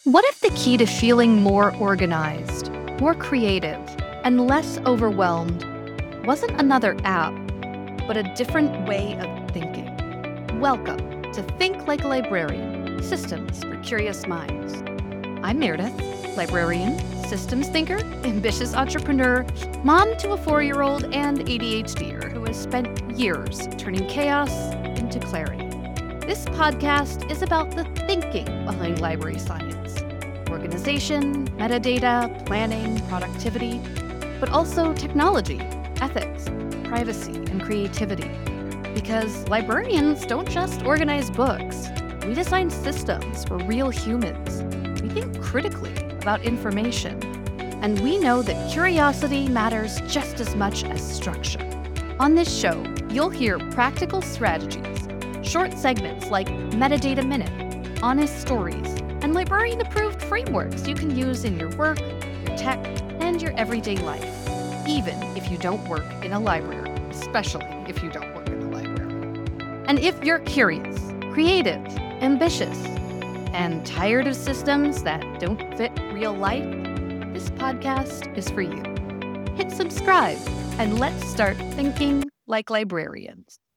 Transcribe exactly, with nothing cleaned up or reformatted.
What if the key to feeling more organized, more creative, and less overwhelmed wasn't another app, but a different way of thinking? Welcome to Think Like a Librarian, Systems for Curious Minds. I'm Meredith, librarian, systems thinker, ambitious entrepreneur, mom to a four-year-old and ADHDer who has spent years turning chaos into clarity. This podcast is about the thinking behind library science, organization, metadata, planning, productivity, but also technology, ethics, privacy, and creativity. Because librarians don't just organize books. We design systems for real humans. We think critically about information. And we know that curiosity matters just as much as structure. On this show, you'll hear practical strategies, short segments like Metadata Minute, honest stories, and librarian-approved frameworks you can use in your work, your tech, and your everyday life, even if you don't work in a library, especially if you don't work in a library. And if you're curious, creative, ambitious, and tired of systems that don't fit real life, this podcast is for you. Hit subscribe, and let's start thinking like librarians.